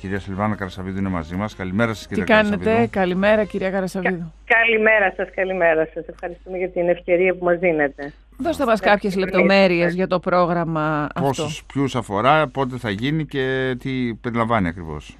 κυρία Σιλβάνα Καρασαβίδου είναι μαζί μας. Καλημέρα σας, κυρία Καρασαβίδου. Τι κάνετε, Καρασαβίδου. καλημέρα κυρία Καρασαβίδου. Καλημέρα σας. Ευχαριστούμε για την ευκαιρία που μας δίνετε. Δώστε μας κάποιες λεπτομέρειες για το πρόγραμμα αυτό. Πόσους, ποιους αφορά, πότε θα γίνει και τι περιλαμβάνει ακριβώς.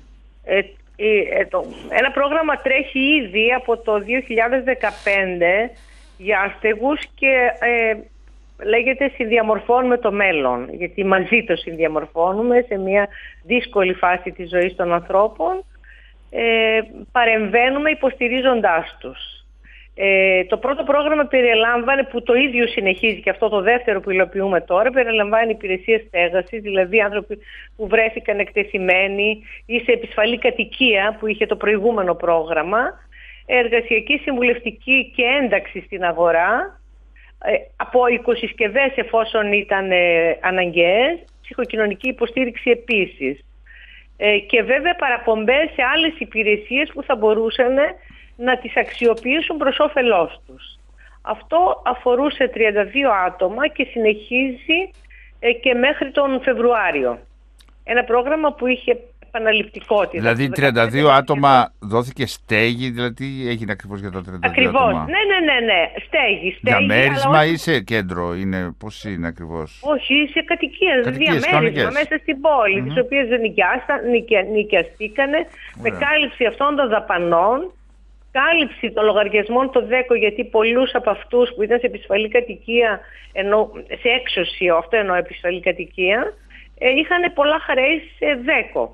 Ένα πρόγραμμα τρέχει ήδη από το 2015 για άστεγους και λέγεται «Συνδιαμορφώνουμε το μέλλον», γιατί μαζί το συνδιαμορφώνουμε σε μια δύσκολη φάση της ζωής των ανθρώπων, παρεμβαίνουμε υποστηρίζοντάς τους. Το πρώτο πρόγραμμα περιλάμβανε, που το ίδιο συνεχίζει και αυτό το δεύτερο που υλοποιούμε τώρα, περιλαμβάνει υπηρεσίες στέγασης, δηλαδή άνθρωποι που βρέθηκαν εκτεθειμένοι ή σε επισφαλή κατοικία που είχε το προηγούμενο πρόγραμμα, εργασιακή συμβουλευτική και ένταξη στην αγορά, από οικοσυσκευές εφόσον ήταν αναγκαίες, ψυχοκοινωνική υποστήριξη επίσης, και βέβαια παραπομπές σε άλλες υπηρεσίες που θα μπορούσαν να τις αξιοποιήσουν προς όφελός τους. Αυτό αφορούσε 32 άτομα και συνεχίζει και μέχρι τον Φεβρουάριο. Ένα πρόγραμμα που είχε επαναληπτικότητα. Δηλαδή 32 άτομα δόθηκε στέγη, δηλαδή έγινε ακριβώς για τα 32 ακριβώς. άτομα. Ναι. Στέγη. Για μέρισμα ή σε κέντρο, πώς είναι ακριβώς? Όχι, σε κατοικίες, διαμέρισμα μέσα στην πόλη, τις οποίες δεν νοικιαστήκανε, με κάλυψη αυτών των δαπανών, κάλυψη των λογαριασμών το ΔΕΚΟ, γιατί πολλούς από αυτούς που ήταν σε επισφαλή κατοικία, σε έξωση, αυτό εννοώ επισφαλή κατοικία, είχαν πολλά χρέη σε ΔΕΚΟ.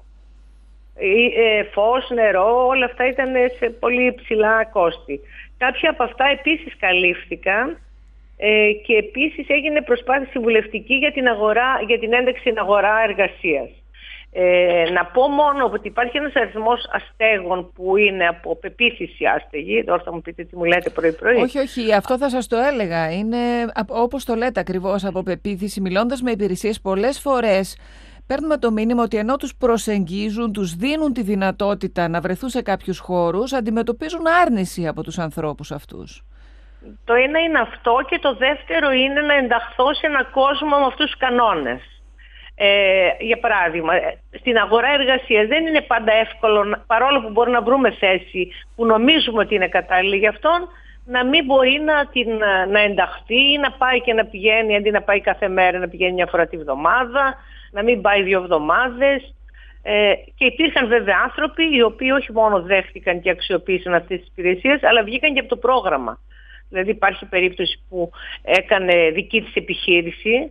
Φως, νερό, όλα αυτά ήταν σε πολύ υψηλά κόστη. Κάποια από αυτά επίσης καλύφθηκαν και επίσης έγινε προσπάθεια συμβουλευτική για την ένταξη στην αγορά εργασίας. Να πω μόνο ότι υπάρχει ένας αριθμός αστέγων που είναι από πεποίθηση άστεγοι. Τώρα θα μου πείτε τι μου λέτε πρωί-πρωί. Όχι, αυτό θα σας το έλεγα. Είναι όπως το λέτε ακριβώς, από πεποίθηση. Μιλώντας με υπηρεσίες πολλές φορές παίρνουμε το μήνυμα ότι ενώ τους προσεγγίζουν, τους δίνουν τη δυνατότητα να βρεθούν σε κάποιους χώρους, αντιμετωπίζουν άρνηση από τους ανθρώπους αυτούς. Το ένα είναι αυτό και το δεύτερο είναι να ενταχθώ σε έναν κόσμο με αυτούς τους κανόνες. Για παράδειγμα, στην αγορά εργασίας δεν είναι πάντα εύκολο, παρόλο που μπορούμε να βρούμε θέση που νομίζουμε ότι είναι κατάλληλη για αυτόν, να μην μπορεί να ενταχθεί ή να πάει και να πηγαίνει, αντί να πάει κάθε μέρα, να πηγαίνει μια φορά τη βδομάδα, να μην πάει 2 εβδομάδες. Και υπήρχαν βέβαια άνθρωποι οι οποίοι όχι μόνο δέχτηκαν και αξιοποίησαν αυτές τις υπηρεσίες, αλλά βγήκαν και από το πρόγραμμα. Δηλαδή υπάρχει περίπτωση που έκανε δική της επιχείρηση.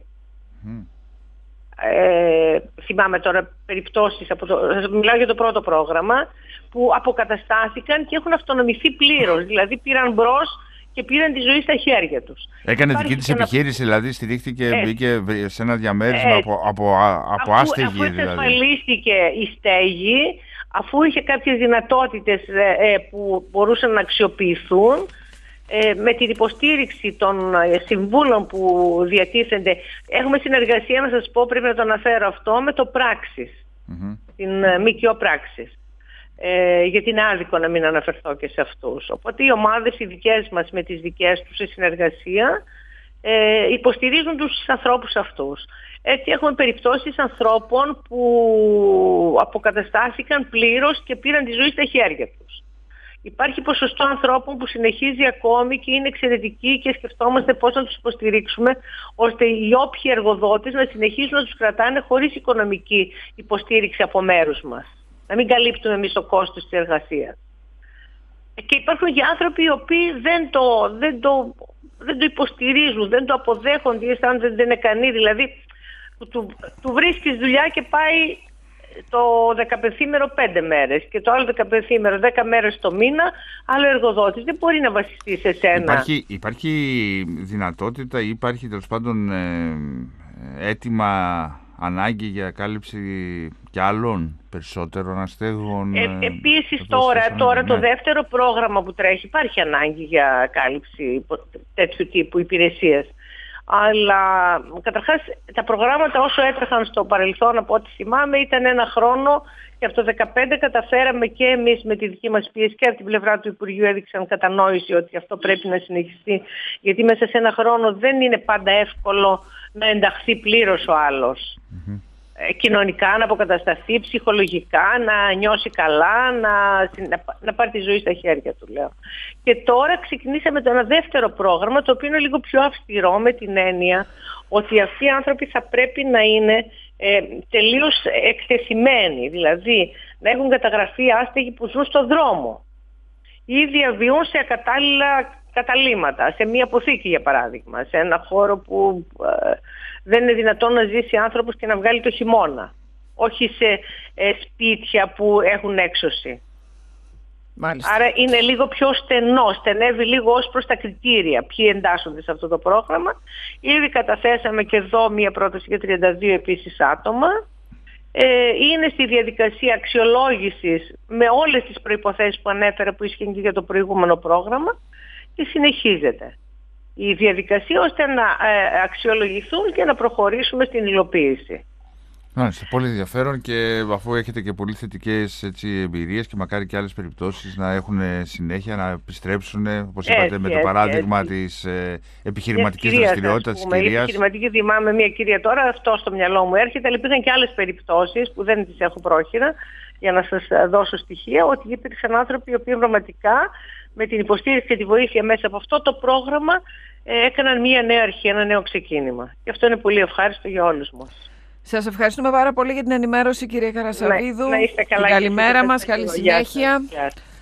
Θυμάμαι τώρα περιπτώσεις, μιλάω για το πρώτο πρόγραμμα, που αποκαταστάθηκαν και έχουν αυτονομηθεί πλήρως. Δηλαδή πήραν μπρος και πήραν τη ζωή στα χέρια τους. Έκανε δική της επιχείρηση, δηλαδή στηρίχθηκε, μπήκε σε ένα διαμέρισμα από άστεγη. Αφού εξασφαλίστηκε η στέγη, αφού είχε κάποιες δυνατότητες που μπορούσαν να αξιοποιηθούν, με την υποστήριξη των συμβούλων που διατίθενται, έχουμε συνεργασία, να σας πω, πρέπει να το αναφέρω αυτό, με το Πράξης, την ΜΚΟ Πράξης, γιατί είναι άδικο να μην αναφερθώ και σε αυτούς. Οπότε οι ομάδες οι δικές μας με τις δικές τους σε συνεργασία υποστηρίζουν τους ανθρώπους αυτούς. Έτσι έχουμε περιπτώσεις ανθρώπων που αποκαταστάθηκαν πλήρως και πήραν τη ζωή στα χέρια τους. Υπάρχει ποσοστό ανθρώπων που συνεχίζει ακόμη και είναι εξαιρετικοί και σκεφτόμαστε πώς να τους υποστηρίξουμε, ώστε οι όποιοι εργοδότες να συνεχίζουν να τους κρατάνε χωρίς οικονομική υποστήριξη από μέρους μας. Να μην καλύπτουμε εμείς το κόστος της εργασίας. Και υπάρχουν και άνθρωποι οι οποίοι δεν το υποστηρίζουν, δεν το αποδέχονται, αισθάνονται ότι δεν είναι ικανοί. Δηλαδή του βρίσκεις δουλειά και πάει το 15ήμερο 5 μέρες και το άλλο 15ήμερο 10 μέρες το μήνα, άλλο εργοδότης. Δεν μπορεί να βασιστεί σε σένα. Υπάρχει δυνατότητα ή υπάρχει τέλος πάντων έτοιμα ανάγκη για κάλυψη κι άλλων περισσότερων αστέγων? Επίσης τώρα το δεύτερο πρόγραμμα που τρέχει υπάρχει ανάγκη για κάλυψη τέτοιου τύπου υπηρεσίες. Αλλά καταρχάς τα προγράμματα όσο έτρεχαν στο παρελθόν, από ό,τι θυμάμαι, ήταν 1 χρόνο και από το 2015 καταφέραμε και εμείς με τη δική μας πίεση και από την πλευρά του Υπουργείου έδειξαν κατανόηση ότι αυτό πρέπει να συνεχιστεί, γιατί μέσα σε 1 χρόνο δεν είναι πάντα εύκολο να ενταχθεί πλήρως ο άλλος. κοινωνικά, να αποκατασταθεί, ψυχολογικά, να νιώσει καλά, να πάρει τη ζωή στα χέρια του, λέω. Και τώρα ξεκινήσαμε το ένα δεύτερο πρόγραμμα, το οποίο είναι λίγο πιο αυστηρό, με την έννοια ότι αυτοί οι άνθρωποι θα πρέπει να είναι τελείως εκτεθειμένοι, δηλαδή να έχουν καταγραφεί άστεγοι που ζουν στον δρόμο ή διαβιούν σε ακατάλληλα καταλύματα, σε μια αποθήκη για παράδειγμα, σε ένα χώρο που δεν είναι δυνατόν να ζήσει άνθρωπος και να βγάλει το χειμώνα, όχι σε σπίτια που έχουν έξωση. Μάλιστα. Άρα είναι λίγο πιο στενεύει λίγο ως προς τα κριτήρια ποιοι εντάσσονται σε αυτό το πρόγραμμα. Ήδη καταθέσαμε και εδώ μία πρόταση για 32 επίσης άτομα. Είναι στη διαδικασία αξιολόγησης με όλες τις προϋποθέσεις που ανέφερα, που ισχύουν και για το προηγούμενο πρόγραμμα, και συνεχίζεται η διαδικασία ώστε να αξιολογηθούν και να προχωρήσουμε στην υλοποίηση. Μάλιστα, πολύ ενδιαφέρον, και αφού έχετε και πολύ θετικές εμπειρίες και μακάρι και άλλες περιπτώσεις να έχουν συνέχεια, να επιστρέψουν, όπως είπατε, με το παράδειγμα της επιχειρηματικής δραστηριότητας της κυρίας. Η επιχειρηματική, θυμάμαι μια κυρία τώρα, αυτό στο μυαλό μου έρχεται, αλλά υπήρχαν και άλλες περιπτώσεις που δεν τις έχω πρόχειρα για να σας δώσω στοιχεία, ότι υπήρξαν άνθρωποι οι οποίοι πραγματικά με την υποστήριξη και τη βοήθεια μέσα από αυτό το πρόγραμμα έκαναν μια νέα αρχή, ένα νέο ξεκίνημα. Και αυτό είναι πολύ ευχάριστο για όλους μας. Σας ευχαριστούμε πάρα πολύ για την ενημέρωση, κυρία Καρασαβίδου. Να είστε καλά. Καλημέρα μας, καλή συνέχεια.